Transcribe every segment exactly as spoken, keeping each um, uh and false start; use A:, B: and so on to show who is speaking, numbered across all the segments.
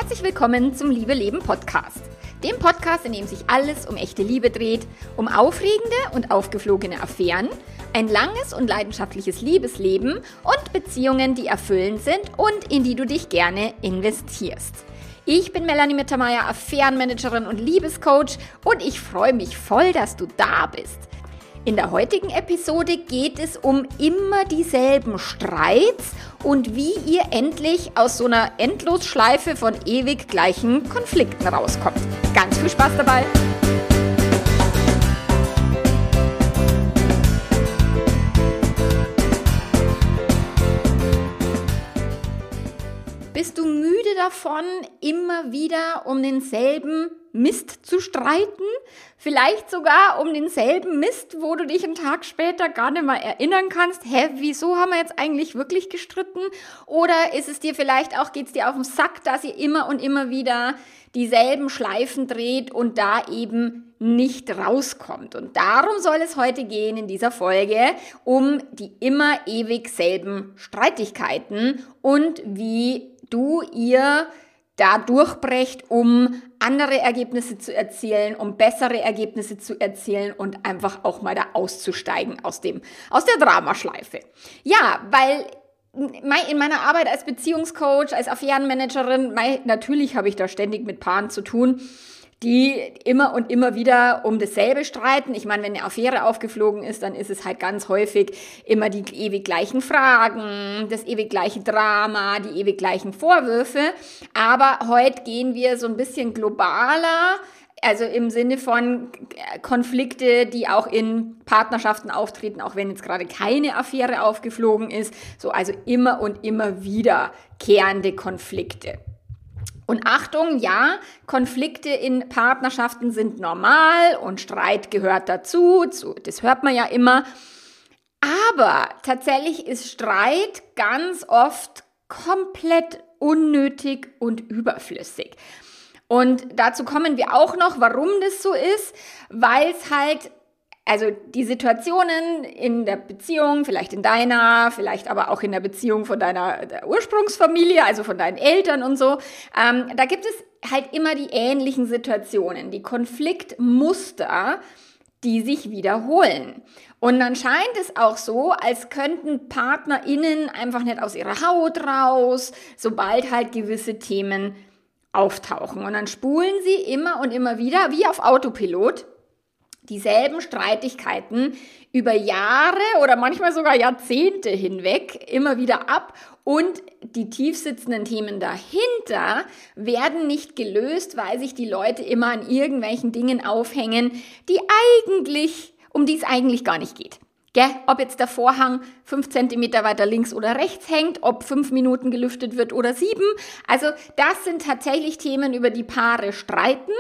A: Herzlich willkommen zum Liebe Leben Podcast. Dem Podcast, in dem sich alles um echte Liebe dreht, um aufregende und aufgeflogene Affären, ein langes und leidenschaftliches Liebesleben und Beziehungen, die erfüllend sind und in die du dich gerne investierst. Ich bin Melanie Mittermeier, Affärenmanagerin und Liebescoach und ich freue mich voll, dass du da bist. In der heutigen Episode geht es um immer dieselben Streits und wie ihr endlich aus so einer Endlosschleife von ewig gleichen Konflikten rauskommt. Ganz viel Spaß dabei! Bist du müde davon, immer wieder um denselben Mist zu streiten? Vielleicht sogar um denselben Mist, wo du dich einen Tag später gar nicht mehr erinnern kannst. Hä, wieso haben wir jetzt eigentlich wirklich gestritten? Oder ist es dir vielleicht auch, geht's dir auf den Sack, dass ihr immer und immer wieder dieselben Schleifen dreht und da eben nicht rauskommt? Und darum soll es heute gehen in dieser Folge, um die immer ewig selben Streitigkeiten und wie du ihr da durchbrecht, um andere Ergebnisse zu erzielen, um bessere Ergebnisse zu erzielen und einfach auch mal da auszusteigen aus dem, aus der Dramaschleife. Ja, weil in meiner Arbeit als Beziehungscoach, als Affärenmanagerin, natürlich habe ich da ständig mit Paaren zu tun, die immer und immer wieder um dasselbe streiten. Ich meine, wenn eine Affäre aufgeflogen ist, dann ist es halt ganz häufig immer die ewig gleichen Fragen, das ewig gleiche Drama, die ewig gleichen Vorwürfe. Aber heute gehen wir so ein bisschen globaler, also im Sinne von Konflikte, die auch in Partnerschaften auftreten, auch wenn jetzt gerade keine Affäre aufgeflogen ist. So, also immer und immer wiederkehrende Konflikte. Und Achtung, ja, Konflikte in Partnerschaften sind normal und Streit gehört dazu, das hört man ja immer. Aber tatsächlich ist Streit ganz oft komplett unnötig und überflüssig. Und dazu kommen wir auch noch, warum das so ist, weil es halt, also die Situationen in der Beziehung, vielleicht in deiner, vielleicht aber auch in der Beziehung von deiner Ursprungsfamilie, also von deinen Eltern und so, ähm, da gibt es halt immer die ähnlichen Situationen, die Konfliktmuster, die sich wiederholen. Und dann scheint es auch so, als könnten PartnerInnen einfach nicht aus ihrer Haut raus, sobald halt gewisse Themen auftauchen. Und dann spulen sie immer und immer wieder, wie auf Autopilot, dieselben Streitigkeiten über Jahre oder manchmal sogar Jahrzehnte hinweg immer wieder ab und die tiefsitzenden Themen dahinter werden nicht gelöst, weil sich die Leute immer an irgendwelchen Dingen aufhängen, die eigentlich, um die es eigentlich gar nicht geht. Gell? Ob jetzt der Vorhang fünf Zentimeter weiter links oder rechts hängt, ob fünf Minuten gelüftet wird oder sieben. Also das sind tatsächlich Themen, über die Paare streiten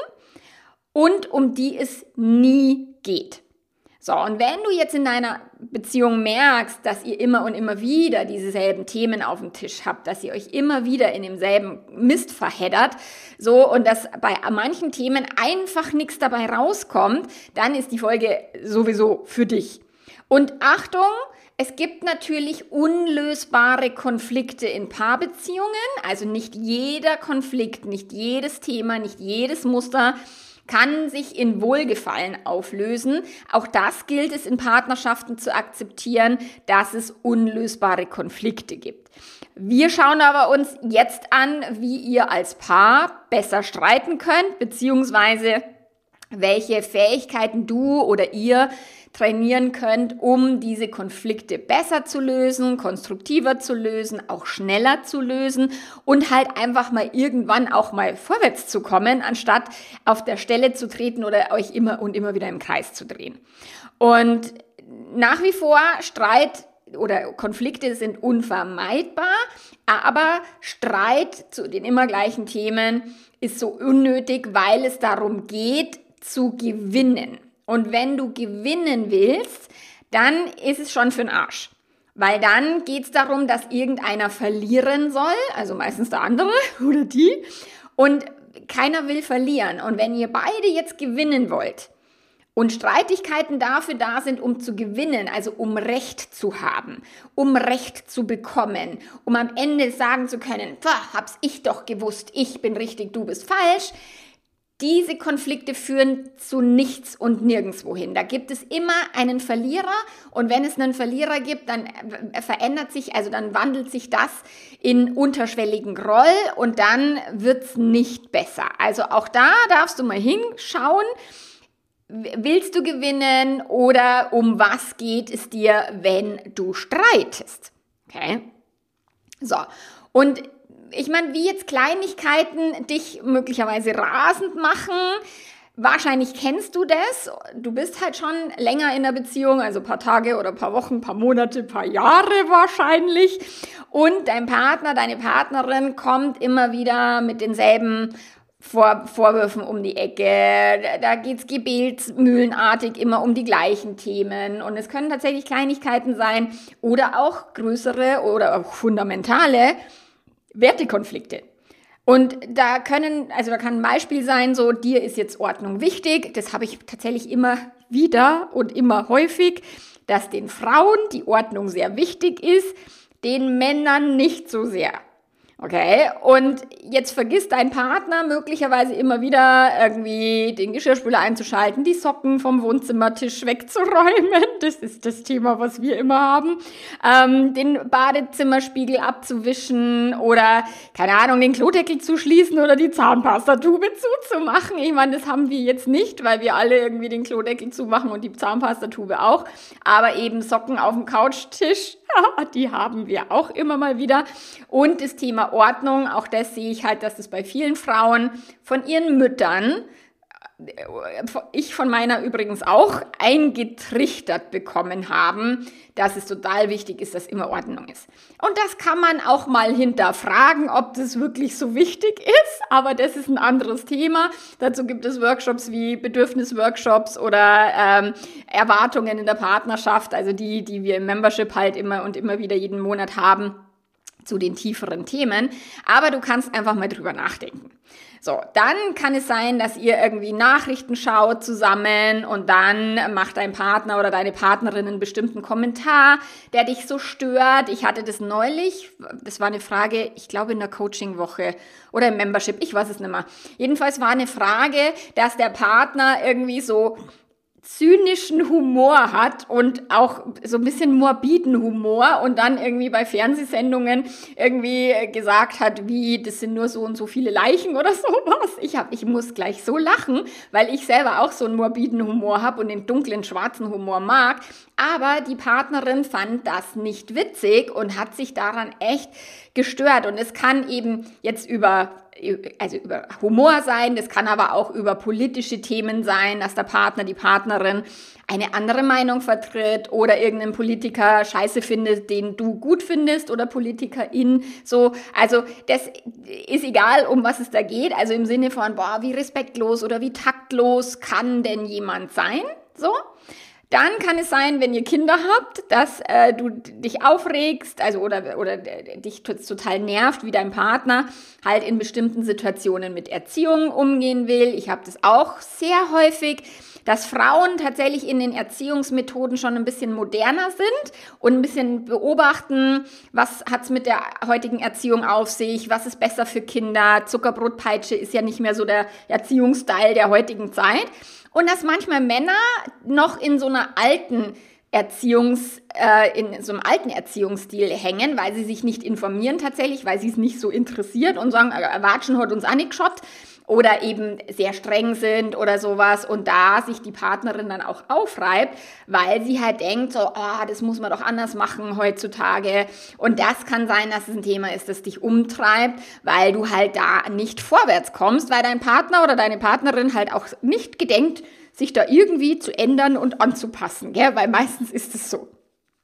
A: und um die es nie geht. So, und wenn du jetzt in deiner Beziehung merkst, dass ihr immer und immer wieder dieselben Themen auf dem Tisch habt, dass ihr euch immer wieder in demselben Mist verheddert, so, und dass bei manchen Themen einfach nichts dabei rauskommt, dann ist die Folge sowieso für dich. Und Achtung, es gibt natürlich unlösbare Konflikte in Paarbeziehungen, also nicht jeder Konflikt, nicht jedes Thema, nicht jedes Muster kann sich in Wohlgefallen auflösen. Auch das gilt es in Partnerschaften zu akzeptieren, dass es unlösbare Konflikte gibt. Wir schauen aber uns jetzt an, wie ihr als Paar besser streiten könnt, beziehungsweise welche Fähigkeiten du oder ihr trainieren könnt, um diese Konflikte besser zu lösen, konstruktiver zu lösen, auch schneller zu lösen und halt einfach mal irgendwann auch mal vorwärts zu kommen, anstatt auf der Stelle zu treten oder euch immer und immer wieder im Kreis zu drehen. Und nach wie vor Streit oder Konflikte sind unvermeidbar, aber Streit zu den immer gleichen Themen ist so unnötig, weil es darum geht, zu gewinnen. Und wenn du gewinnen willst, dann ist es schon für den Arsch. Weil dann geht es darum, dass irgendeiner verlieren soll, also meistens der andere oder die, und keiner will verlieren. Und wenn ihr beide jetzt gewinnen wollt Und Streitigkeiten dafür da sind, um zu gewinnen, also um Recht zu haben, um Recht zu bekommen, um am Ende sagen zu können, hab's ich doch gewusst, ich bin richtig, du bist falsch. Diese Konflikte führen zu nichts und nirgendwo hin. Da gibt es immer einen Verlierer und wenn es einen Verlierer gibt, dann verändert sich, also dann wandelt sich das in unterschwelligen Groll und dann wird's nicht besser. Also auch da darfst du mal hinschauen. Willst du gewinnen oder um was geht es dir, wenn du streitest? Okay? So, und ich meine, wie jetzt Kleinigkeiten dich möglicherweise rasend machen, wahrscheinlich kennst du das. Du bist halt schon länger in der Beziehung, also ein paar Tage oder ein paar Wochen, ein paar Monate, ein paar Jahre wahrscheinlich. Und dein Partner, deine Partnerin kommt immer wieder mit denselben Vor- Vorwürfen um die Ecke, da geht's gebetsmühlenartig immer um die gleichen Themen und es können tatsächlich Kleinigkeiten sein oder auch größere oder auch fundamentale Wertekonflikte. Und da können, also da kann ein Beispiel sein, so dir ist jetzt Ordnung wichtig, das habe ich tatsächlich immer wieder und immer häufig, dass den Frauen die Ordnung sehr wichtig ist, den Männern nicht so sehr. Okay, und jetzt vergisst dein Partner möglicherweise immer wieder irgendwie den Geschirrspüler einzuschalten, die Socken vom Wohnzimmertisch wegzuräumen, das ist das Thema, was wir immer haben, ähm, den Badezimmerspiegel abzuwischen oder, keine Ahnung, den Klodeckel zu schließen oder die Zahnpastatube zuzumachen. Ich meine, das haben wir jetzt nicht, weil wir alle irgendwie den Klodeckel zumachen und die Zahnpastatube auch, aber eben Socken auf dem Couchtisch, die haben wir auch immer mal wieder. Und das Thema Ordnung, auch das sehe ich halt, dass das bei vielen Frauen von ihren Müttern, ich von meiner übrigens auch, eingetrichtert bekommen haben, dass es total wichtig ist, dass immer Ordnung ist. Und das kann man auch mal hinterfragen, ob das wirklich so wichtig ist, aber das ist ein anderes Thema. Dazu gibt es Workshops wie Bedürfnisworkshops oder ähm, Erwartungen in der Partnerschaft, also die, die wir im Membership halt immer und immer wieder jeden Monat haben, zu den tieferen Themen, aber du kannst einfach mal drüber nachdenken. So, dann kann es sein, dass ihr irgendwie Nachrichten schaut zusammen und dann macht dein Partner oder deine Partnerin einen bestimmten Kommentar, der dich so stört. Ich hatte das neulich, das war eine Frage, ich glaube in der Coaching-Woche oder im Membership, ich weiß es nicht mehr. Jedenfalls war eine Frage, dass der Partner irgendwie so zynischen Humor hat und auch so ein bisschen morbiden Humor und dann irgendwie bei Fernsehsendungen irgendwie gesagt hat, wie, das sind nur so und so viele Leichen oder sowas. Ich hab, ich muss gleich so lachen, weil ich selber auch so einen morbiden Humor habe und den dunklen, schwarzen Humor mag. Aber die Partnerin fand das nicht witzig und hat sich daran echt gestört. Und es kann eben jetzt über also über Humor sein, das kann aber auch über politische Themen sein, dass der Partner, die Partnerin eine andere Meinung vertritt oder irgendeinen Politiker scheiße findet, den du gut findest oder Politikerin, so, also das ist egal, um was es da geht, also im Sinne von, boah, wie respektlos oder wie taktlos kann denn jemand sein, so. Dann kann es sein, wenn ihr Kinder habt, dass äh, du dich aufregst, also oder, oder dich total nervt, wie dein Partner halt in bestimmten Situationen mit Erziehung umgehen will. Ich habe das auch sehr häufig, dass Frauen tatsächlich in den Erziehungsmethoden schon ein bisschen moderner sind und ein bisschen beobachten, was hat's mit der heutigen Erziehung auf sich, was ist besser für Kinder. Zuckerbrotpeitsche ist ja nicht mehr so der Erziehungsstil der heutigen Zeit. Und dass manchmal Männer noch in so einer alten Erziehungs, äh, in so einem alten Erziehungsstil hängen, weil sie sich nicht informieren tatsächlich, weil sie es nicht so interessiert und sagen, äh, Watschen hat uns auch nicht geschaut. Oder eben sehr streng sind oder sowas und da sich die Partnerin dann auch aufreibt, weil sie halt denkt, so, oh, das muss man doch anders machen heutzutage. Und das kann sein, dass es ein Thema ist, das dich umtreibt, weil du halt da nicht vorwärts kommst, weil dein Partner oder deine Partnerin halt auch nicht gedenkt, sich da irgendwie zu ändern und anzupassen, gell? Weil meistens ist es so.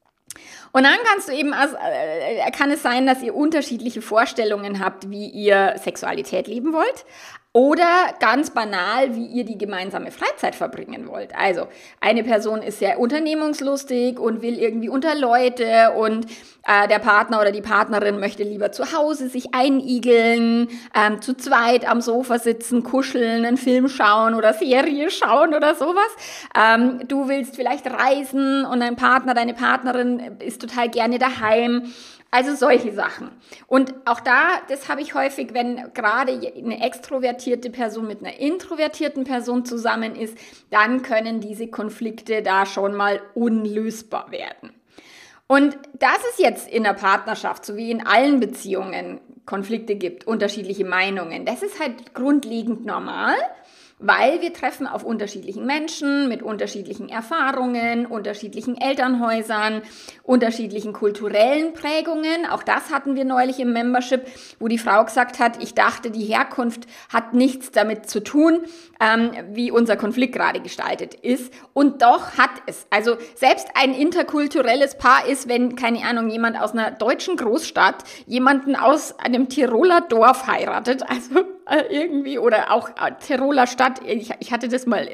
A: Und dann kannst du eben, also, äh, kann es sein, dass ihr unterschiedliche Vorstellungen habt, wie ihr Sexualität leben wollt. Oder ganz banal, wie ihr die gemeinsame Freizeit verbringen wollt. Also eine Person ist sehr unternehmungslustig und will irgendwie unter Leute und äh, der Partner oder die Partnerin möchte lieber zu Hause sich einigeln, ähm, zu zweit am Sofa sitzen, kuscheln, einen Film schauen oder Serie schauen oder sowas. Ähm, du willst vielleicht reisen und dein Partner, deine Partnerin ist total gerne daheim. Also solche Sachen. Und auch da, das habe ich häufig, wenn gerade eine extrovertierte Person mit einer introvertierten Person zusammen ist, dann können diese Konflikte da schon mal unlösbar werden. Und dass es jetzt in der Partnerschaft, so wie in allen Beziehungen, Konflikte gibt, unterschiedliche Meinungen, das ist halt grundlegend normal. Weil wir treffen auf unterschiedlichen Menschen mit unterschiedlichen Erfahrungen, unterschiedlichen Elternhäusern, unterschiedlichen kulturellen Prägungen. Auch das hatten wir neulich im Membership, wo die Frau gesagt hat, ich dachte, die Herkunft hat nichts damit zu tun, ähm, wie unser Konflikt gerade gestaltet ist. Und doch hat es. Also selbst ein interkulturelles Paar ist, wenn, keine Ahnung, jemand aus einer deutschen Großstadt jemanden aus einem Tiroler Dorf heiratet, also irgendwie, oder auch Tiroler Stadt, ich, ich hatte das mal,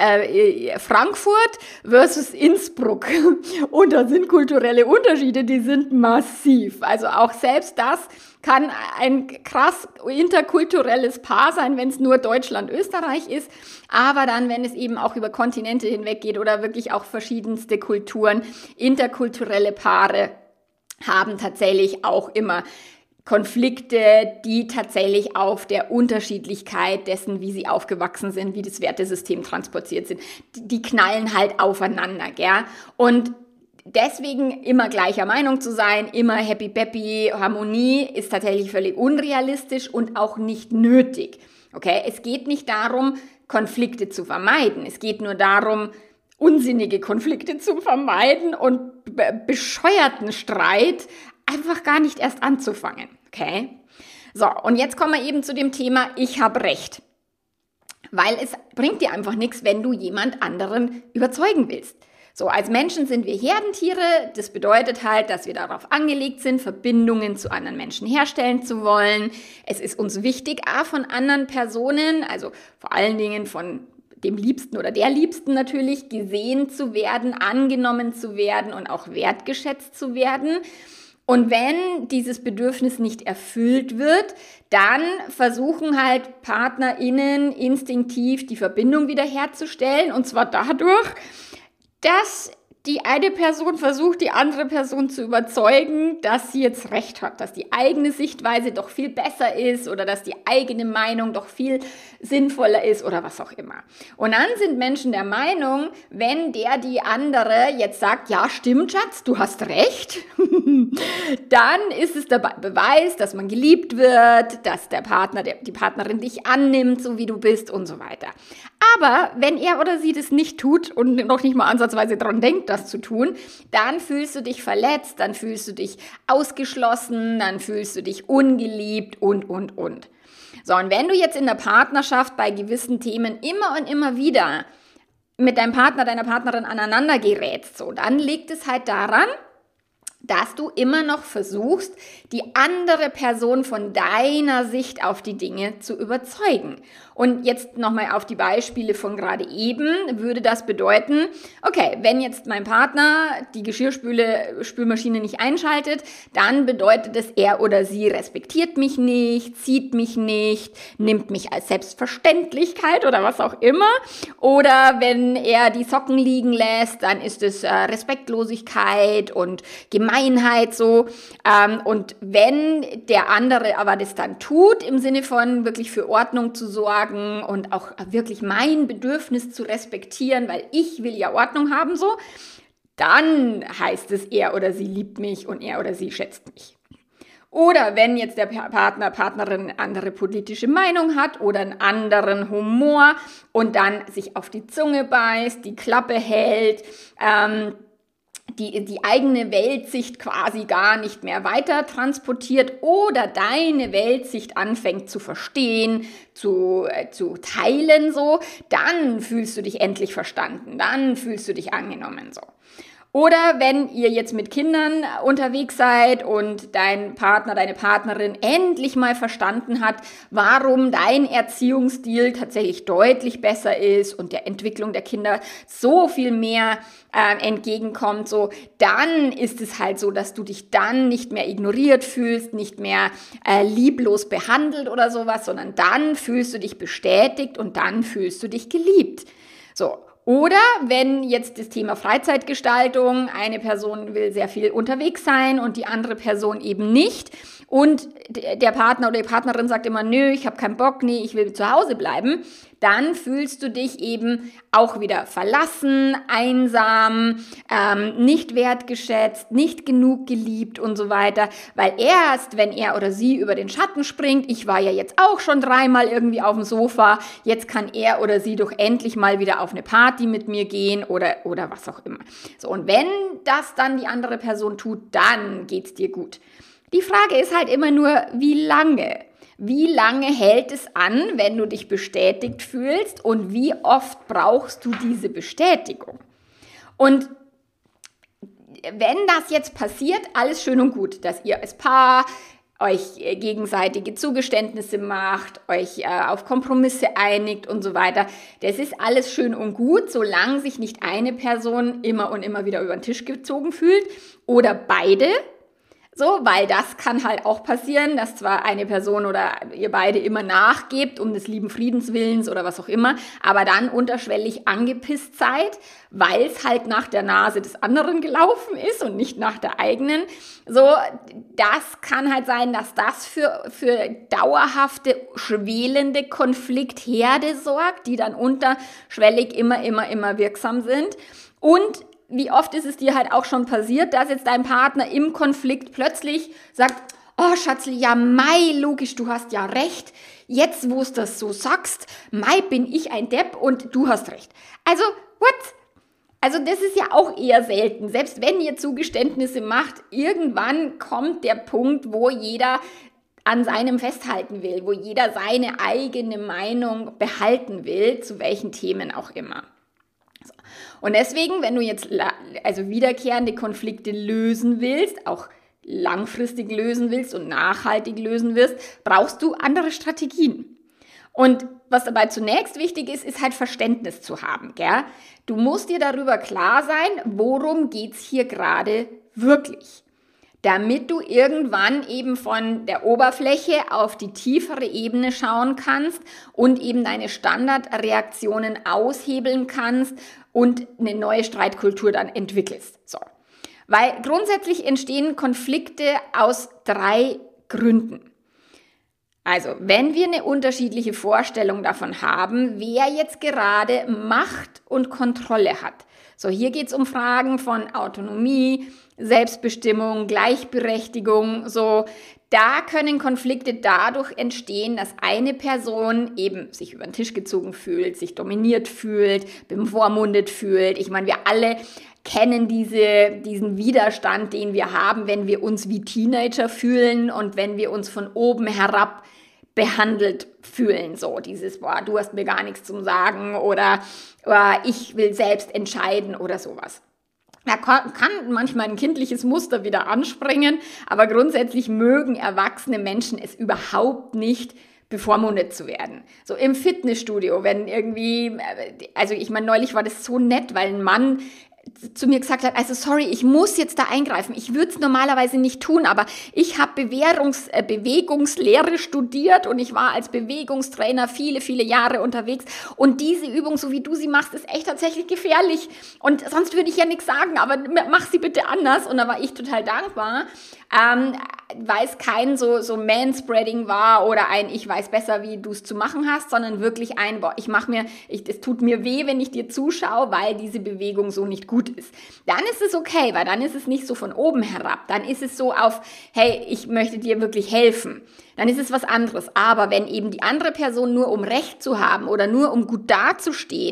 A: äh, Frankfurt versus Innsbruck, und da sind kulturelle Unterschiede, die sind massiv, also auch selbst das kann ein krass interkulturelles Paar sein, wenn es nur Deutschland, Österreich ist, aber dann, wenn es eben auch über Kontinente hinweg geht oder wirklich auch verschiedenste Kulturen, interkulturelle Paare haben tatsächlich auch immer Konflikte, die tatsächlich auf der Unterschiedlichkeit dessen, wie sie aufgewachsen sind, wie das Wertesystem transportiert sind, die knallen halt aufeinander, gell? Und deswegen immer gleicher Meinung zu sein, immer happy peppy, Harmonie ist tatsächlich völlig unrealistisch und auch nicht nötig, okay? Es geht nicht darum, Konflikte zu vermeiden, es geht nur darum, unsinnige Konflikte zu vermeiden und be- bescheuerten Streit einfach gar nicht erst anzufangen, okay? So, und jetzt kommen wir eben zu dem Thema, ich habe Recht. Weil es bringt dir einfach nichts, wenn du jemand anderen überzeugen willst. So, als Menschen sind wir Herdentiere. Das bedeutet halt, dass wir darauf angelegt sind, Verbindungen zu anderen Menschen herstellen zu wollen. Es ist uns wichtig, auch von anderen Personen, also vor allen Dingen von dem Liebsten oder der Liebsten natürlich, gesehen zu werden, angenommen zu werden und auch wertgeschätzt zu werden. Und wenn dieses Bedürfnis nicht erfüllt wird, dann versuchen halt PartnerInnen instinktiv die Verbindung wiederherzustellen. Und zwar dadurch, dass die eine Person versucht, die andere Person zu überzeugen, dass sie jetzt recht hat, dass die eigene Sichtweise doch viel besser ist oder dass die eigene Meinung doch viel sinnvoller ist oder was auch immer. Und dann sind Menschen der Meinung, wenn der die andere jetzt sagt, ja, stimmt, Schatz, du hast recht, dann ist es der Beweis, dass man geliebt wird, dass der Partner, der, die Partnerin dich annimmt, so wie du bist und so weiter. Aber wenn er oder sie das nicht tut und noch nicht mal ansatzweise daran denkt, das zu tun, dann fühlst du dich verletzt, dann fühlst du dich ausgeschlossen, dann fühlst du dich ungeliebt und, und, und. So, und wenn du jetzt in der Partnerschaft bei gewissen Themen immer und immer wieder mit deinem Partner, deiner Partnerin aneinander gerätst, so, dann liegt es halt daran, dass du immer noch versuchst, die andere Person von deiner Sicht auf die Dinge zu überzeugen. Und jetzt nochmal auf die Beispiele von gerade eben, würde das bedeuten, okay, wenn jetzt mein Partner die Geschirrspüle, Spülmaschine nicht einschaltet, dann bedeutet es, er oder sie respektiert mich nicht, sieht mich nicht, nimmt mich als Selbstverständlichkeit oder was auch immer. Oder wenn er die Socken liegen lässt, dann ist es äh, Respektlosigkeit und Gemeinheit so. Ähm, und wenn der andere aber das dann tut, im Sinne von wirklich für Ordnung zu sorgen, und auch wirklich mein Bedürfnis zu respektieren, weil ich will ja Ordnung haben, so, dann heißt es, er oder sie liebt mich und er oder sie schätzt mich. Oder wenn jetzt der Partner, Partnerin eine andere politische Meinung hat oder einen anderen Humor und dann sich auf die Zunge beißt, die Klappe hält, ähm, Die, die eigene Weltsicht quasi gar nicht mehr weiter transportiert oder deine Weltsicht anfängt zu verstehen, zu, äh, zu teilen, so, dann fühlst du dich endlich verstanden, dann fühlst du dich angenommen, so. Oder wenn ihr jetzt mit Kindern unterwegs seid und dein Partner, deine Partnerin endlich mal verstanden hat, warum dein Erziehungsstil tatsächlich deutlich besser ist und der Entwicklung der Kinder so viel mehr äh, entgegenkommt, so, dann ist es halt so, dass du dich dann nicht mehr ignoriert fühlst, nicht mehr äh, lieblos behandelt oder sowas, sondern dann fühlst du dich bestätigt und dann fühlst du dich geliebt. So. Oder wenn jetzt das Thema Freizeitgestaltung, eine Person will sehr viel unterwegs sein und die andere Person eben nicht und der Partner oder die Partnerin sagt immer, nö, ich habe keinen Bock, nee, ich will zu Hause bleiben, dann fühlst du dich eben auch wieder verlassen, einsam, ähm, nicht wertgeschätzt, nicht genug geliebt und so weiter, weil erst, wenn er oder sie über den Schatten springt, ich war ja jetzt auch schon dreimal irgendwie auf dem Sofa, jetzt kann er oder sie doch endlich mal wieder auf eine Party mit mir gehen oder, oder was auch immer. So, und wenn das dann die andere Person tut, dann geht's dir gut. Die Frage ist halt immer nur, wie lange? Wie lange hält es an, wenn du dich bestätigt fühlst und wie oft brauchst du diese Bestätigung? Und wenn das jetzt passiert, alles schön und gut, dass ihr als Paar euch gegenseitige Zugeständnisse macht, euch äh, auf Kompromisse einigt und so weiter. Das ist alles schön und gut, solange sich nicht eine Person immer und immer wieder über den Tisch gezogen fühlt oder beide. So, weil das kann halt auch passieren, dass zwar eine Person oder ihr beide immer nachgebt, um des lieben Friedenswillens oder was auch immer, aber dann unterschwellig angepisst seid, weil es halt nach der Nase des anderen gelaufen ist und nicht nach der eigenen. So, das kann halt sein, dass das für, für dauerhafte, schwelende Konfliktherde sorgt, die dann unterschwellig immer, immer, immer wirksam sind. Und wie oft ist es dir halt auch schon passiert, dass jetzt dein Partner im Konflikt plötzlich sagt, oh Schatzli, ja mei, logisch, du hast ja recht, jetzt wo es das so sagst, mei, bin ich ein Depp und du hast recht. Also, what? Also das ist ja auch eher selten. Selbst wenn ihr Zugeständnisse macht, irgendwann kommt der Punkt, wo jeder an seinem festhalten will, wo jeder seine eigene Meinung behalten will, zu welchen Themen auch immer. Und deswegen, wenn du jetzt also wiederkehrende Konflikte lösen willst, auch langfristig lösen willst und nachhaltig lösen wirst, brauchst du andere Strategien. Und was dabei zunächst wichtig ist, ist halt Verständnis zu haben. Gell? Du musst dir darüber klar sein, worum geht's hier gerade wirklich. Damit du irgendwann eben von der Oberfläche auf die tiefere Ebene schauen kannst und eben deine Standardreaktionen aushebeln kannst und eine neue Streitkultur dann entwickelst. So. Weil grundsätzlich entstehen Konflikte aus drei Gründen. Also, wenn wir eine unterschiedliche Vorstellung davon haben, wer jetzt gerade Macht und Kontrolle hat. So, hier geht es um Fragen von Autonomie, Selbstbestimmung, Gleichberechtigung, so. Da können Konflikte dadurch entstehen, dass eine Person eben sich über den Tisch gezogen fühlt, sich dominiert fühlt, bevormundet fühlt. Ich meine, wir alle kennen diese, diesen Widerstand, den wir haben, wenn wir uns wie Teenager fühlen und wenn wir uns von oben herab behandelt fühlen. So dieses, boah, du hast mir gar nichts zum Sagen oder, oder ich will selbst entscheiden oder sowas. Da kann manchmal ein kindliches Muster wieder anspringen, aber grundsätzlich mögen erwachsene Menschen es überhaupt nicht, bevormundet zu werden. So im Fitnessstudio, wenn irgendwie, also ich meine, neulich war das so nett, weil ein Mann zu mir gesagt hat, also sorry, ich muss jetzt da eingreifen. Ich würde es normalerweise nicht tun, aber ich habe Bewährungs-, äh, Bewegungslehre studiert und ich war als Bewegungstrainer viele, viele Jahre unterwegs und diese Übung, so wie du sie machst, ist echt tatsächlich gefährlich und sonst würde ich ja nichts sagen, aber mach sie bitte anders. Und da war ich total dankbar, ähm, weil es kein so, so Manspreading war oder ein ich weiß besser, wie du es zu machen hast, sondern wirklich ein, boah, ich mache mir, ich, es tut mir weh, wenn ich dir zuschaue, weil diese Bewegung so nicht gut ist. Dann ist es okay, weil dann ist es nicht so von oben herab. Dann ist es so auf, hey, ich möchte dir wirklich helfen. Dann ist es was anderes. Aber wenn eben die andere Person nur um Recht zu haben oder nur um gut dazustehen,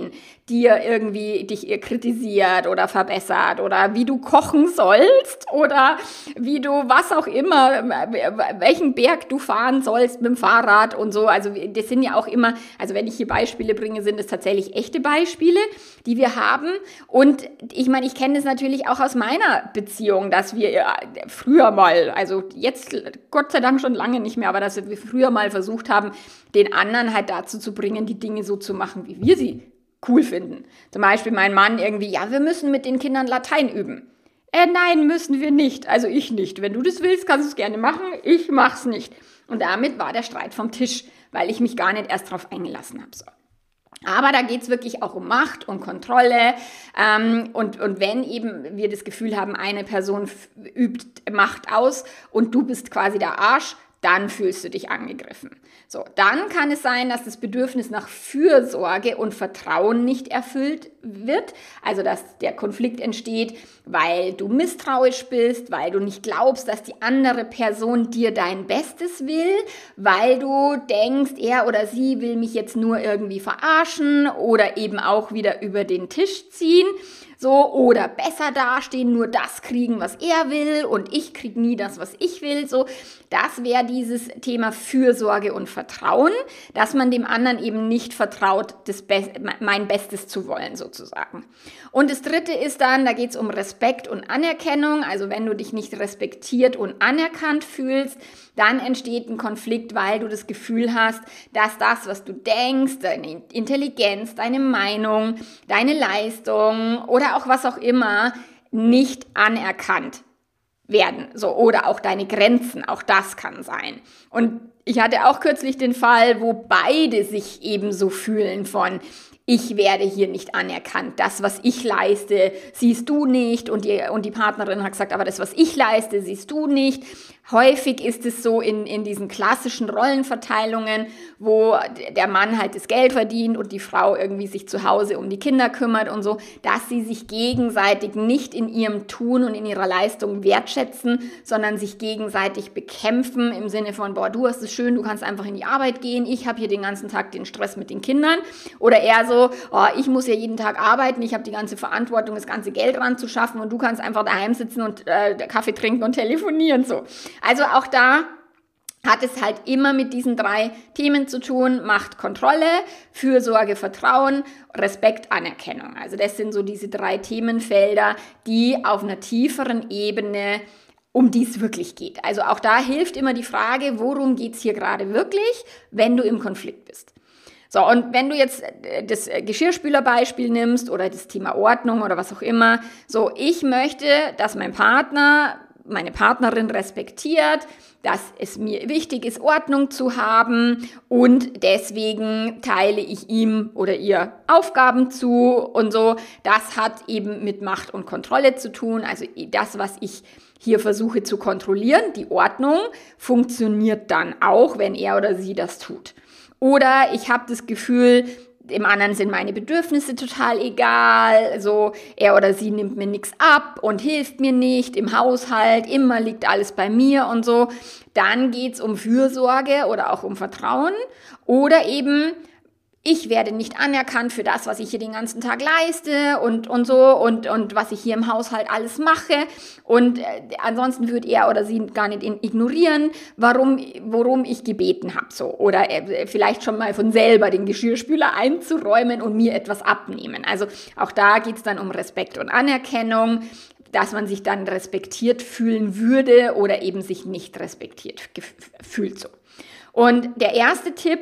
A: dir irgendwie dich kritisiert oder verbessert oder wie du kochen sollst oder wie du was auch immer, welchen Berg du fahren sollst mit dem Fahrrad und so. Also das sind ja auch immer, also wenn ich hier Beispiele bringe, sind es tatsächlich echte Beispiele, die wir haben. Und ich meine, ich kenne das natürlich auch aus meiner Beziehung, dass wir ja früher mal, also jetzt Gott sei Dank schon lange nicht mehr, aber dass wir früher mal versucht haben, den anderen halt dazu zu bringen, die Dinge so zu machen, wie wir sie cool finden. Zum Beispiel mein Mann irgendwie, ja, wir müssen mit den Kindern Latein üben. Äh, nein, müssen wir nicht. Also ich nicht. Wenn du das willst, kannst du es gerne machen. Ich mach's nicht. Und damit war der Streit vom Tisch, weil ich mich gar nicht erst drauf eingelassen habe. So. Aber da geht's wirklich auch um Macht und Kontrolle. Ähm, und, und wenn eben wir das Gefühl haben, eine Person f- übt Macht aus und du bist quasi der Arsch, dann fühlst du dich angegriffen. So, dann kann es sein, dass das Bedürfnis nach Fürsorge und Vertrauen nicht erfüllt wird. Also, dass der Konflikt entsteht, weil du misstrauisch bist, weil du nicht glaubst, dass die andere Person dir dein Bestes will, weil du denkst, er oder sie will mich jetzt nur irgendwie verarschen oder eben auch wieder über den Tisch ziehen. So, oder besser dastehen, nur das kriegen, was er will und ich kriege nie das, was ich will. So, das wäre dieses Thema Fürsorge und Vertrauen, dass man dem anderen eben nicht vertraut, das Be- mein Bestes zu wollen sozusagen. Und das Dritte ist dann, da geht es um Respekt und Anerkennung. Also wenn du dich nicht respektiert und anerkannt fühlst, dann entsteht ein Konflikt, weil du das Gefühl hast, dass das, was du denkst, deine Intelligenz, deine Meinung, deine Leistung oder auch was auch immer, nicht anerkannt werden. So, oder auch deine Grenzen, auch das kann sein. Und ich hatte auch kürzlich den Fall, wo beide sich eben so fühlen von, ich werde hier nicht anerkannt. Das, was ich leiste, siehst du nicht. Und die, und die Partnerin hat gesagt, aber das, was ich leiste, siehst du nicht. Häufig ist es so in, in diesen klassischen Rollenverteilungen, wo der Mann halt das Geld verdient und die Frau irgendwie sich zu Hause um die Kinder kümmert und so, dass sie sich gegenseitig nicht in ihrem Tun und in ihrer Leistung wertschätzen, sondern sich gegenseitig bekämpfen im Sinne von, boah, du hast es schön, du kannst einfach in die Arbeit gehen, ich habe hier den ganzen Tag den Stress mit den Kindern. Oder eher so, oh, ich muss ja jeden Tag arbeiten, ich habe die ganze Verantwortung, das ganze Geld ranzuschaffen und du kannst einfach daheim sitzen und äh, Kaffee trinken und telefonieren, so. Also auch da hat es halt immer mit diesen drei Themen zu tun: Macht, Kontrolle, Fürsorge, Vertrauen, Respekt, Anerkennung. Also das sind so diese drei Themenfelder, die auf einer tieferen Ebene, um die es wirklich geht. Also auch da hilft immer die Frage, worum geht es hier gerade wirklich, wenn du im Konflikt bist. So, und wenn du jetzt das Geschirrspülerbeispiel nimmst oder das Thema Ordnung oder was auch immer, so, ich möchte, dass mein Partner, meine Partnerin respektiert, dass es mir wichtig ist, Ordnung zu haben und deswegen teile ich ihm oder ihr Aufgaben zu und so. Das hat eben mit Macht und Kontrolle zu tun. Also das, was ich hier versuche zu kontrollieren, die Ordnung, funktioniert dann auch, wenn er oder sie das tut. Oder ich habe das Gefühl, dem anderen sind meine Bedürfnisse total egal, so er oder sie nimmt mir nichts ab und hilft mir nicht im Haushalt, immer liegt alles bei mir und so. Dann geht's um Fürsorge oder auch um Vertrauen oder eben, ich werde nicht anerkannt für das, was ich hier den ganzen Tag leiste und, und so und, und was ich hier im Haushalt alles mache. Und äh, ansonsten würde er oder sie gar nicht ignorieren, warum, worum ich gebeten habe. So. Oder äh, vielleicht schon mal von selber den Geschirrspüler einzuräumen und mir etwas abnehmen. Also auch da geht es dann um Respekt und Anerkennung, dass man sich dann respektiert fühlen würde oder eben sich nicht respektiert fühlt. So. Und der erste Tipp,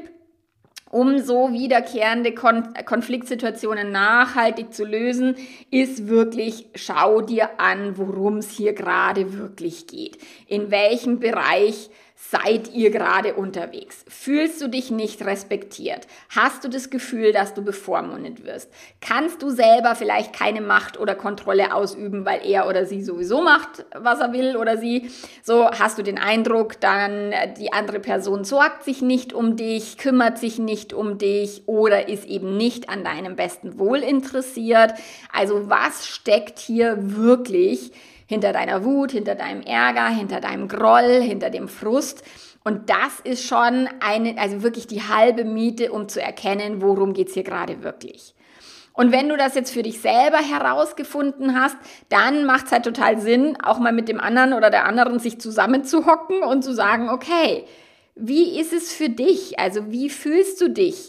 A: um so wiederkehrende Kon- Konfliktsituationen nachhaltig zu lösen, ist wirklich, schau dir an, worum es hier gerade wirklich geht. In welchem Bereich seid ihr gerade unterwegs? Fühlst du dich nicht respektiert? Hast du das Gefühl, dass du bevormundet wirst? Kannst du selber vielleicht keine Macht oder Kontrolle ausüben, weil er oder sie sowieso macht, was er will oder sie? So, hast du den Eindruck, dann die andere Person sorgt sich nicht um dich, kümmert sich nicht um dich oder ist eben nicht an deinem besten Wohl interessiert? Also was steckt hier wirklich hinter deiner Wut, hinter deinem Ärger, hinter deinem Groll, hinter dem Frust? Und das ist schon eine, also wirklich die halbe Miete, um zu erkennen, worum geht's hier gerade wirklich. Und wenn du das jetzt für dich selber herausgefunden hast, dann macht es halt total Sinn, auch mal mit dem anderen oder der anderen sich zusammenzuhocken und zu sagen, okay, wie ist es für dich? Also wie fühlst du dich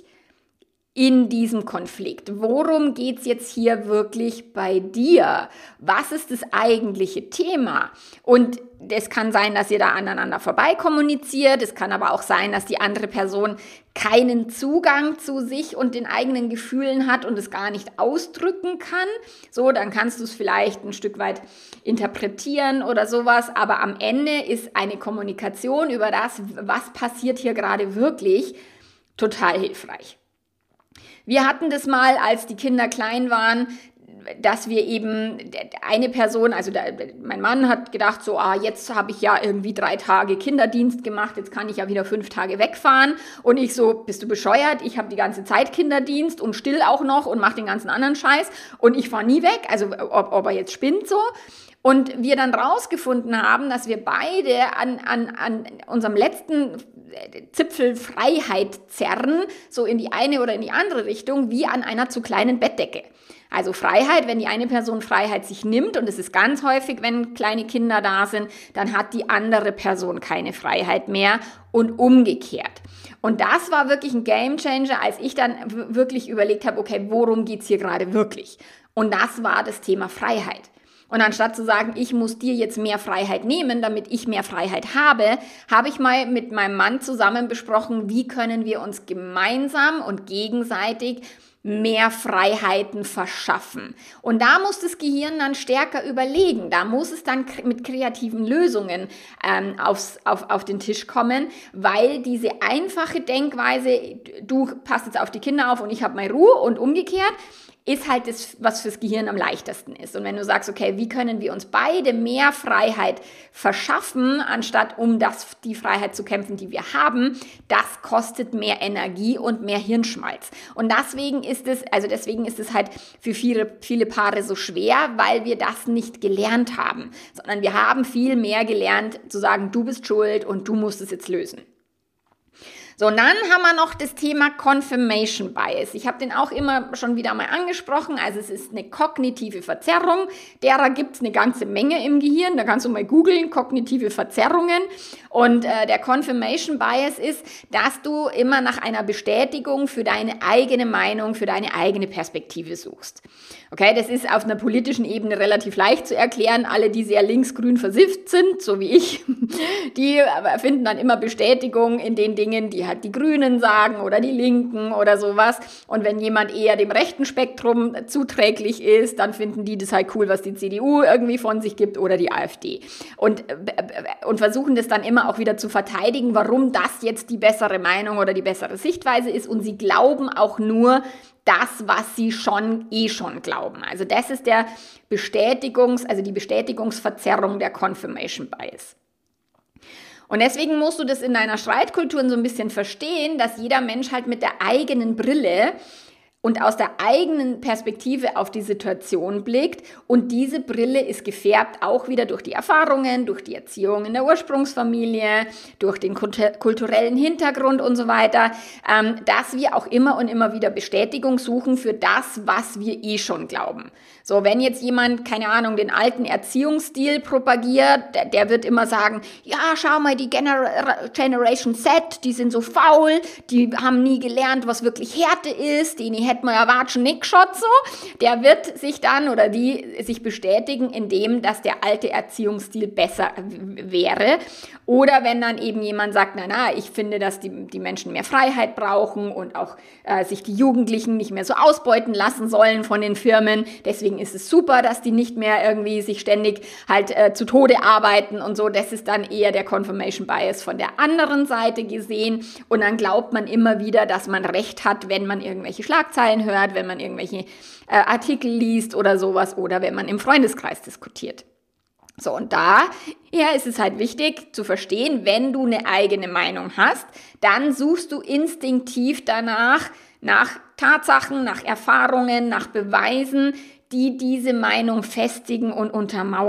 A: in diesem Konflikt? Worum geht's jetzt hier wirklich bei dir? Was ist das eigentliche Thema? Und es kann sein, dass ihr da aneinander vorbei kommuniziert. Es kann aber auch sein, dass die andere Person keinen Zugang zu sich und den eigenen Gefühlen hat und es gar nicht ausdrücken kann. So, dann kannst du es vielleicht ein Stück weit interpretieren oder sowas. Aber am Ende ist eine Kommunikation über das, was passiert hier gerade wirklich, total hilfreich. Wir hatten das mal, als die Kinder klein waren, dass wir eben eine Person, also der, mein Mann hat gedacht so, ah, jetzt habe ich ja irgendwie drei Tage Kinderdienst gemacht, jetzt kann ich ja wieder fünf Tage wegfahren. Und ich so, bist du bescheuert? Ich habe die ganze Zeit Kinderdienst und still auch noch und mache den ganzen anderen Scheiß und ich fahre nie weg, also ob, ob er jetzt spinnt so. Und wir dann rausgefunden haben, dass wir beide an, an, an unserem letzten Zipfel Freiheit zerren, so in die eine oder in die andere Richtung, wie an einer zu kleinen Bettdecke. Also Freiheit, wenn die eine Person Freiheit sich nimmt, und es ist ganz häufig, wenn kleine Kinder da sind, dann hat die andere Person keine Freiheit mehr und umgekehrt. Und das war wirklich ein Gamechanger, als ich dann w- wirklich überlegt habe, okay, worum geht's hier gerade wirklich? Und das war das Thema Freiheit. Und anstatt zu sagen, ich muss dir jetzt mehr Freiheit nehmen, damit ich mehr Freiheit habe, habe ich mal mit meinem Mann zusammen besprochen, wie können wir uns gemeinsam und gegenseitig mehr Freiheiten verschaffen. Und da muss das Gehirn dann stärker überlegen. Da muss es dann mit kreativen Lösungen ähm, aufs, auf, auf den Tisch kommen, weil diese einfache Denkweise, du passt jetzt auf die Kinder auf und ich habe meine Ruhe und umgekehrt, ist halt das, was fürs Gehirn am leichtesten ist. Und wenn du sagst, okay, wie können wir uns beide mehr Freiheit verschaffen, anstatt um das, die Freiheit zu kämpfen, die wir haben, das kostet mehr Energie und mehr Hirnschmalz. Und deswegen ist es, also deswegen ist es halt für viele, viele Paare so schwer, weil wir das nicht gelernt haben, sondern wir haben viel mehr gelernt zu sagen, du bist schuld und du musst es jetzt lösen. So, und dann haben wir noch das Thema Confirmation Bias. Ich habe den auch immer schon wieder mal angesprochen. Also es ist eine kognitive Verzerrung. Derer gibt es eine ganze Menge im Gehirn. Da kannst du mal googeln, kognitive Verzerrungen. Und äh, der Confirmation Bias ist, dass du immer nach einer Bestätigung für deine eigene Meinung, für deine eigene Perspektive suchst. Okay, das ist auf einer politischen Ebene relativ leicht zu erklären. Alle, die sehr linksgrün versifft sind, so wie ich, die finden dann immer Bestätigung in den Dingen, die halt die Grünen sagen oder die Linken oder sowas. Und wenn jemand eher dem rechten Spektrum zuträglich ist, dann finden die das halt cool, was die C D U irgendwie von sich gibt oder die AfD. Und, und versuchen das dann immer auch wieder zu verteidigen, warum das jetzt die bessere Meinung oder die bessere Sichtweise ist. Und sie glauben auch nur das, was sie schon eh schon glauben. Also das ist der Bestätigungs-, also die Bestätigungsverzerrung der Confirmation Bias. Und deswegen musst du das in deiner Streitkultur so ein bisschen verstehen, dass jeder Mensch halt mit der eigenen Brille und aus der eigenen Perspektive auf die Situation blickt. Und diese Brille ist gefärbt auch wieder durch die Erfahrungen, durch die Erziehung in der Ursprungsfamilie, durch den kulturellen Hintergrund und so weiter, ähm, dass wir auch immer und immer wieder Bestätigung suchen für das, was wir eh schon glauben. So, wenn jetzt jemand, keine Ahnung, den alten Erziehungsstil propagiert, der, der wird immer sagen, ja, schau mal, die Gener- Generation Z, die sind so faul, die haben nie gelernt, was wirklich Härte ist, die hätten wir ja watschen nicht geschaut so. Der wird sich dann oder die sich bestätigen, indem, dass der alte Erziehungsstil besser w- wäre. Oder wenn dann eben jemand sagt, na na, ich finde, dass die, die Menschen mehr Freiheit brauchen und auch äh, sich die Jugendlichen nicht mehr so ausbeuten lassen sollen von den Firmen, deswegen ist es super, dass die nicht mehr irgendwie sich ständig halt äh, zu Tode arbeiten und so. Das ist dann eher der Confirmation Bias von der anderen Seite gesehen. Und dann glaubt man immer wieder, dass man Recht hat, wenn man irgendwelche Schlagzeilen hört, wenn man irgendwelche äh, Artikel liest oder sowas oder wenn man im Freundeskreis diskutiert. So, und da ja, ist es halt wichtig zu verstehen, wenn du eine eigene Meinung hast, dann suchst du instinktiv danach, nach Tatsachen, nach Erfahrungen, nach Beweisen, die diese Meinung festigen und untermauern.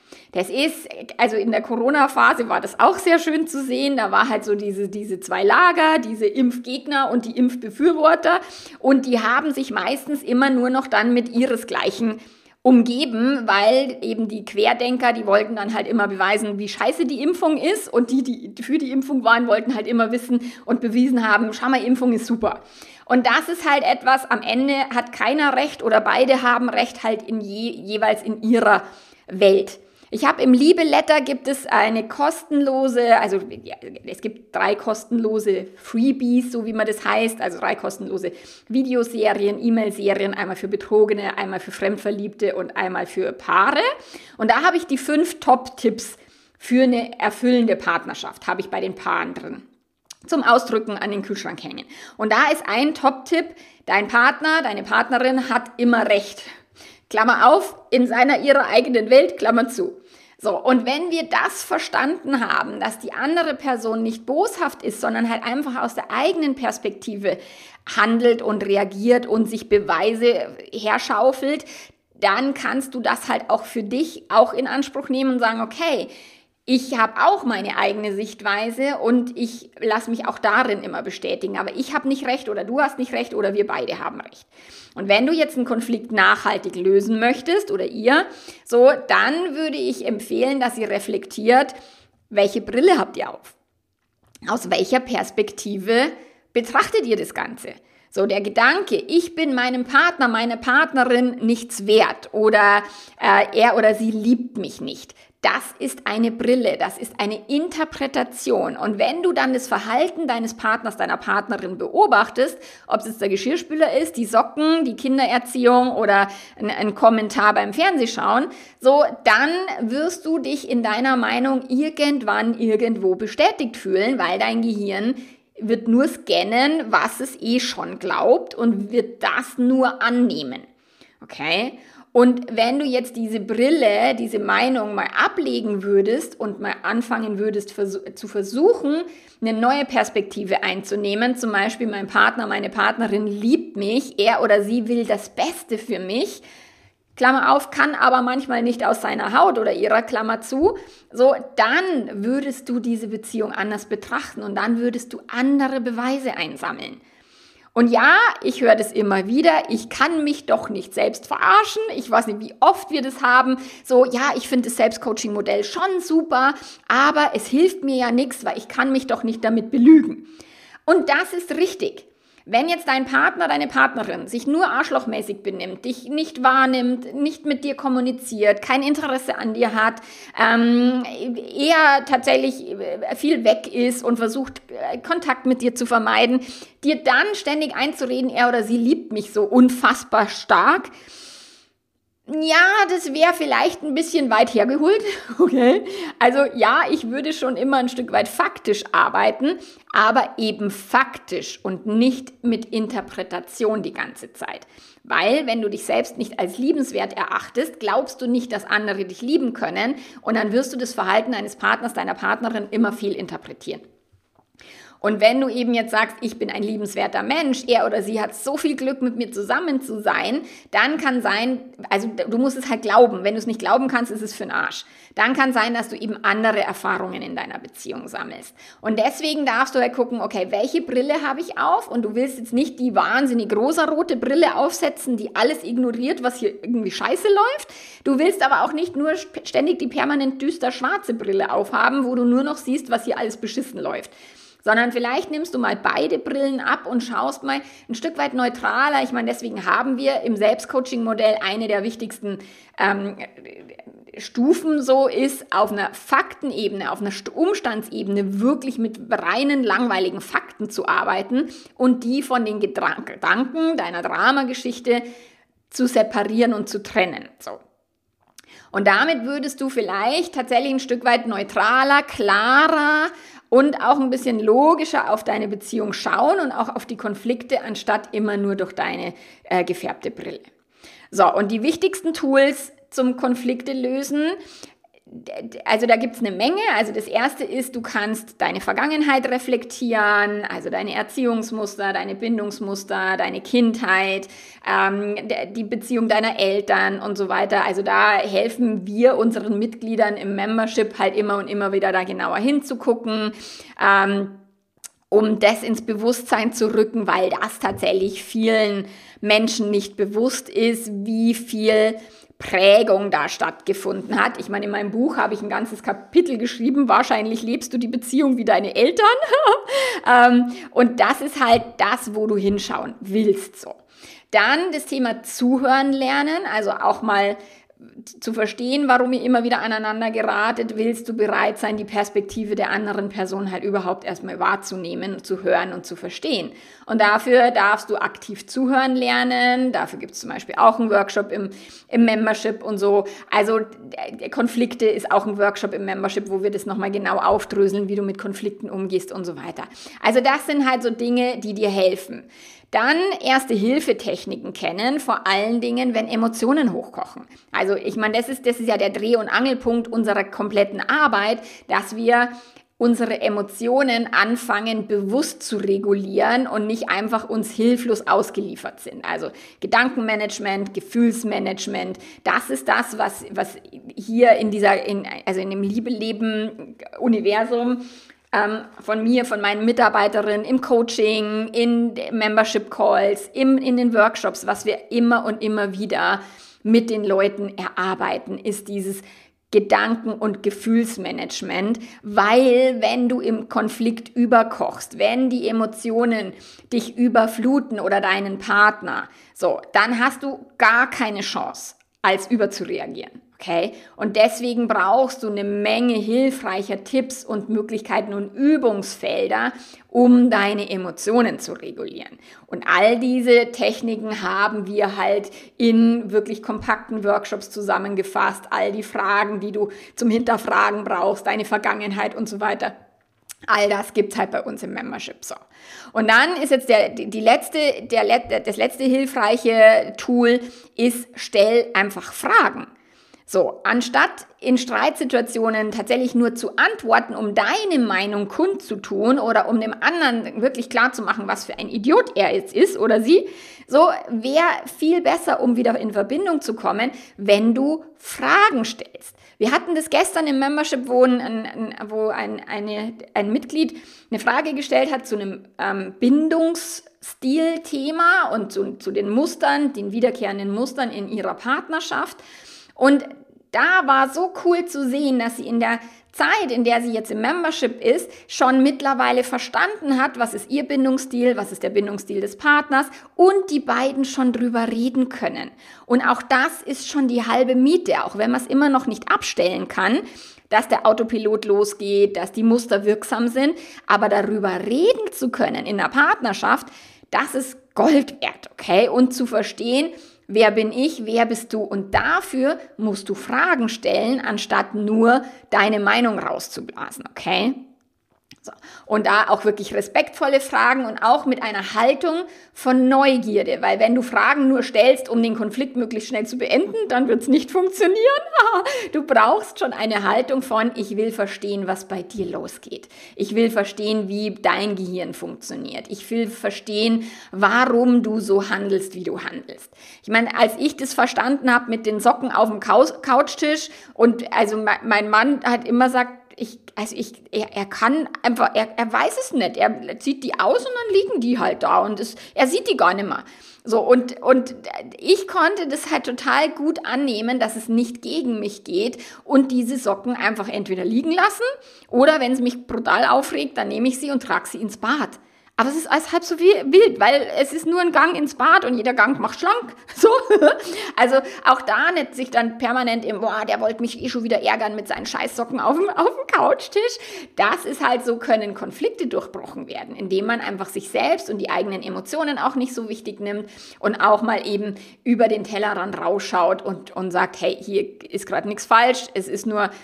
A: Das ist, also in der Corona-Phase war das auch sehr schön zu sehen. Da war halt so diese, diese zwei Lager, diese Impfgegner und die Impfbefürworter. Und die haben sich meistens immer nur noch dann mit ihresgleichen umgeben, weil eben die Querdenker, die wollten dann halt immer beweisen, wie scheiße die Impfung ist. Und die, die für die Impfung waren, wollten halt immer wissen und bewiesen haben, schau mal, Impfung ist super. Und das ist halt etwas, am Ende hat keiner recht oder beide haben recht halt in je, jeweils in ihrer Welt. Ich habe im Liebe-Letter gibt es eine kostenlose, also ja, es gibt drei kostenlose Freebies, so wie man das heißt, also drei kostenlose Videoserien, E-Mail-Serien, einmal für Betrogene, einmal für Fremdverliebte und einmal für Paare. Und da habe ich die fünf Top-Tipps für eine erfüllende Partnerschaft, habe ich bei den Paaren drin, zum Ausdrücken an den Kühlschrank hängen. Und da ist ein Top-Tipp, dein Partner, deine Partnerin hat immer recht. Klammer auf, in seiner, ihrer eigenen Welt, Klammer zu. So, und wenn wir das verstanden haben, dass die andere Person nicht boshaft ist, sondern halt einfach aus der eigenen Perspektive handelt und reagiert und sich Beweise herschaufelt, dann kannst du das halt auch für dich auch in Anspruch nehmen und sagen, okay, ich habe auch meine eigene Sichtweise und ich lasse mich auch darin immer bestätigen. Aber ich habe nicht recht oder du hast nicht recht oder wir beide haben recht. Und wenn du jetzt einen Konflikt nachhaltig lösen möchtest oder ihr, so, dann würde ich empfehlen, dass ihr reflektiert, welche Brille habt ihr auf? Aus welcher Perspektive betrachtet ihr das Ganze? So, der Gedanke, ich bin meinem Partner, meiner Partnerin nichts wert oder äh, er oder sie liebt mich nicht. Das ist eine Brille, das ist eine Interpretation. Und wenn du dann das Verhalten deines Partners, deiner Partnerin beobachtest, ob es jetzt der Geschirrspüler ist, die Socken, die Kindererziehung oder ein, ein Kommentar beim Fernsehschauen, so, dann wirst du dich in deiner Meinung irgendwann irgendwo bestätigt fühlen, weil dein Gehirn wird nur scannen, was es eh schon glaubt und wird das nur annehmen. Okay? Und wenn du jetzt diese Brille, diese Meinung mal ablegen würdest und mal anfangen würdest vers- zu versuchen, eine neue Perspektive einzunehmen, zum Beispiel mein Partner, meine Partnerin liebt mich, er oder sie will das Beste für mich, Klammer auf, kann aber manchmal nicht aus seiner Haut oder ihrer, Klammer zu, so, dann würdest du diese Beziehung anders betrachten und dann würdest du andere Beweise einsammeln. Und ja, ich höre das immer wieder, ich kann mich doch nicht selbst verarschen, ich weiß nicht, wie oft wir das haben, so, ja, ich finde das Selbstcoaching-Modell schon super, aber es hilft mir ja nichts, weil ich kann mich doch nicht damit belügen. Und das ist richtig. Wenn jetzt dein Partner, deine Partnerin sich nur arschlochmäßig benimmt, dich nicht wahrnimmt, nicht mit dir kommuniziert, kein Interesse an dir hat, ähm, eher tatsächlich viel weg ist und versucht, Kontakt mit dir zu vermeiden, dir dann ständig einzureden, er oder sie liebt mich so unfassbar stark, ja, das wäre vielleicht ein bisschen weit hergeholt, okay? Also ja, ich würde schon immer ein Stück weit faktisch arbeiten, aber eben faktisch und nicht mit Interpretation die ganze Zeit. Weil, wenn du dich selbst nicht als liebenswert erachtest, glaubst du nicht, dass andere dich lieben können und dann wirst du das Verhalten eines Partners, deiner Partnerin immer viel interpretieren. Und wenn du eben jetzt sagst, ich bin ein liebenswerter Mensch, er oder sie hat so viel Glück, mit mir zusammen zu sein, dann kann sein, also du musst es halt glauben. Wenn du es nicht glauben kannst, ist es für den Arsch. Dann kann sein, dass du eben andere Erfahrungen in deiner Beziehung sammelst. Und deswegen darfst du halt gucken, okay, welche Brille habe ich auf? Und du willst jetzt nicht die wahnsinnig rosarote Brille aufsetzen, die alles ignoriert, was hier irgendwie scheiße läuft. Du willst aber auch nicht nur ständig die permanent düster schwarze Brille aufhaben, wo du nur noch siehst, was hier alles beschissen läuft. Sondern vielleicht nimmst du mal beide Brillen ab und schaust mal ein Stück weit neutraler. Ich meine, deswegen haben wir im Selbstcoaching-Modell eine der wichtigsten ähm, Stufen so ist, auf einer Faktenebene, auf einer Umstandsebene wirklich mit reinen, langweiligen Fakten zu arbeiten und die von den Gedanken deiner Dramageschichte zu separieren und zu trennen. So. Und damit würdest du vielleicht tatsächlich ein Stück weit neutraler, klarer und auch ein bisschen logischer auf deine Beziehung schauen und auch auf die Konflikte, anstatt immer nur durch deine äh, gefärbte Brille. So, und die wichtigsten Tools zum Konflikte lösen, also da gibt es eine Menge. Also das erste ist, du kannst deine Vergangenheit reflektieren, also deine Erziehungsmuster, deine Bindungsmuster, deine Kindheit, ähm, die Beziehung deiner Eltern und so weiter. Also da helfen wir unseren Mitgliedern im Membership halt immer und immer wieder da genauer hinzugucken, ähm, um das ins Bewusstsein zu rücken, weil das tatsächlich vielen Menschen nicht bewusst ist, wie viel Prägung da stattgefunden hat. Ich meine, in meinem Buch habe ich ein ganzes Kapitel geschrieben, wahrscheinlich lebst du die Beziehung wie deine Eltern. ähm, und das ist halt das, wo du hinschauen willst. So. Dann das Thema Zuhören lernen, also auch mal zu verstehen, warum ihr immer wieder aneinander geratet, willst du bereit sein, die Perspektive der anderen Person halt überhaupt erstmal wahrzunehmen, zu hören und zu verstehen. Und dafür darfst du aktiv zuhören lernen. Dafür gibt es zum Beispiel auch einen Workshop im, im Membership und so. Also Konflikte ist auch ein Workshop im Membership, wo wir das nochmal genau aufdröseln, wie du mit Konflikten umgehst und so weiter. Also das sind halt so Dinge, die dir helfen. Dann Erste-Hilfe-Techniken kennen, vor allen Dingen, wenn Emotionen hochkochen. Also ich meine, das ist, das ist ja der Dreh- und Angelpunkt unserer kompletten Arbeit, dass wir unsere Emotionen anfangen, bewusst zu regulieren und nicht einfach uns hilflos ausgeliefert sind. Also Gedankenmanagement, Gefühlsmanagement, das ist das, was, was hier in dieser, in, also in dem Liebe-Leben-Universum von mir, von meinen Mitarbeiterinnen im Coaching, in Membership Calls, im, in den Workshops, was wir immer und immer wieder mit den Leuten erarbeiten, ist dieses Gedanken- und Gefühlsmanagement, weil wenn du im Konflikt überkochst, wenn die Emotionen dich überfluten oder deinen Partner, so, dann hast du gar keine Chance, als überzureagieren. Okay? Und deswegen brauchst du eine Menge hilfreicher Tipps und Möglichkeiten und Übungsfelder, um deine Emotionen zu regulieren. Und all diese Techniken haben wir halt in wirklich kompakten Workshops zusammengefasst. All die Fragen, die du zum Hinterfragen brauchst, deine Vergangenheit und so weiter. All das gibt's halt bei uns im Membership. So. Und dann ist jetzt der, die letzte, der, das letzte hilfreiche Tool ist, stell einfach Fragen. So, anstatt in Streitsituationen tatsächlich nur zu antworten, um deine Meinung kundzutun oder um dem anderen wirklich klarzumachen, was für ein Idiot er jetzt ist oder sie, so wäre viel besser, um wieder in Verbindung zu kommen, wenn du Fragen stellst. Wir hatten das gestern im Membership, wo ein, ein, wo ein, eine, ein Mitglied eine Frage gestellt hat zu einem ähm, Bindungsstil-Thema und zu, zu den Mustern, den wiederkehrenden Mustern in ihrer Partnerschaft. Und da war so cool zu sehen, dass sie in der Zeit, in der sie jetzt im Membership ist, schon mittlerweile verstanden hat, was ist ihr Bindungsstil, was ist der Bindungsstil des Partners und die beiden schon drüber reden können. Und auch das ist schon die halbe Miete, auch wenn man es immer noch nicht abstellen kann, dass der Autopilot losgeht, dass die Muster wirksam sind, aber darüber reden zu können in der Partnerschaft, das ist Gold wert, okay? Und zu verstehen, wer bin ich, wer bist du? Und dafür musst du Fragen stellen, anstatt nur deine Meinung rauszublasen, okay? So. Und da auch wirklich respektvolle Fragen und auch mit einer Haltung von Neugierde, weil wenn du Fragen nur stellst, um den Konflikt möglichst schnell zu beenden, dann wird es nicht funktionieren. Du brauchst schon eine Haltung von, ich will verstehen, was bei dir losgeht. Ich will verstehen, wie dein Gehirn funktioniert. Ich will verstehen, warum du so handelst, wie du handelst. Ich meine, als ich das verstanden habe mit den Socken auf dem Couchtisch und also mein Mann hat immer gesagt, Ich, also ich, er, er kann einfach, er, er weiß es nicht. Er zieht die aus und dann liegen die halt da und es, er sieht die gar nicht mehr. So, und, und ich konnte das halt total gut annehmen, dass es nicht gegen mich geht und diese Socken einfach entweder liegen lassen oder wenn es mich brutal aufregt, dann nehme ich sie und trage sie ins Bad. Aber es ist alles halb so wild, weil es ist nur ein Gang ins Bad und jeder Gang macht schlank. So. Also auch da nicht sich dann permanent im, boah, der wollte mich eh schon wieder ärgern mit seinen Scheißsocken auf dem, auf dem Couchtisch. Das ist halt so, können Konflikte durchbrochen werden, indem man einfach sich selbst und die eigenen Emotionen auch nicht so wichtig nimmt und auch mal eben über den Tellerrand rausschaut und, und sagt, hey, hier ist gerade nichts falsch, es ist nur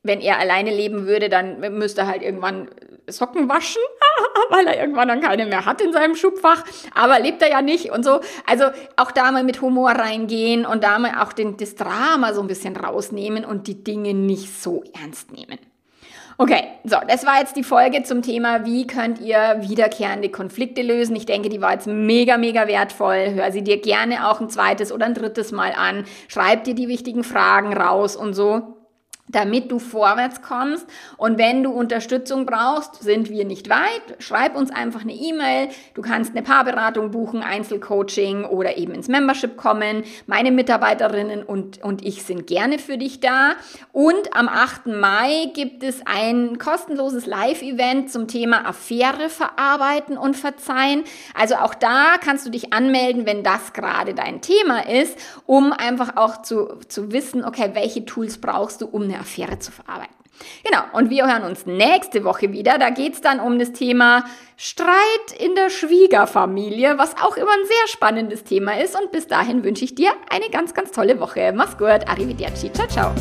A: wenn er alleine leben würde, dann müsste er halt irgendwann Socken waschen, weil er irgendwann dann keine mehr hat in seinem Schubfach. Aber lebt er ja nicht und so. Also auch da mal mit Humor reingehen und da mal auch den, das Drama so ein bisschen rausnehmen und die Dinge nicht so ernst nehmen. Okay, so, das war jetzt die Folge zum Thema, wie könnt ihr wiederkehrende Konflikte lösen. Ich denke, die war jetzt mega, mega wertvoll. Hör sie dir gerne auch ein zweites oder ein drittes Mal an. Schreib dir die wichtigen Fragen raus und so, damit du vorwärts kommst. Und wenn du Unterstützung brauchst, sind wir nicht weit. Schreib uns einfach eine E-Mail. Du kannst eine Paarberatung buchen, Einzelcoaching oder eben ins Membership kommen. Meine Mitarbeiterinnen und, und ich sind gerne für dich da. Und am achten Mai gibt es ein kostenloses Live-Event zum Thema Affäre verarbeiten und verzeihen. Also auch da kannst du dich anmelden, wenn das gerade dein Thema ist, um einfach auch zu, zu wissen, okay, welche Tools brauchst du, um eine Affäre zu verarbeiten. Genau, und wir hören uns nächste Woche wieder. Da geht es dann um das Thema Streit in der Schwiegerfamilie, was auch immer ein sehr spannendes Thema ist. Und bis dahin wünsche ich dir eine ganz, ganz tolle Woche. Mach's gut, arrivederci, ciao, ciao.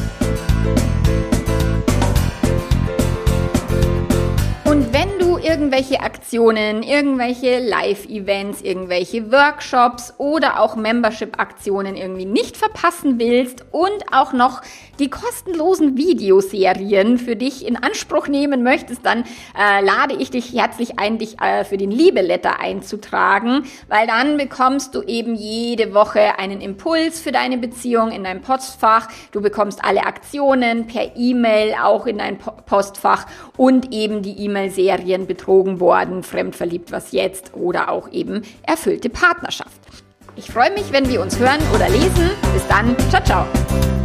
A: Und wenn du irgendwelche Aktionen, irgendwelche Live-Events, irgendwelche Workshops oder auch Membership-Aktionen irgendwie nicht verpassen willst und auch noch die kostenlosen Videoserien für dich in Anspruch nehmen möchtest, dann äh, lade ich dich herzlich ein, dich äh, für den Liebe-Letter einzutragen, weil dann bekommst du eben jede Woche einen Impuls für deine Beziehung in deinem Postfach. Du bekommst alle Aktionen per E-Mail auch in dein Postfach und eben die E-Mail-Serien Betrogen worden, Fremdverliebt, was jetzt oder auch eben erfüllte Partnerschaft. Ich freue mich, wenn wir uns hören oder lesen. Bis dann. Ciao, ciao.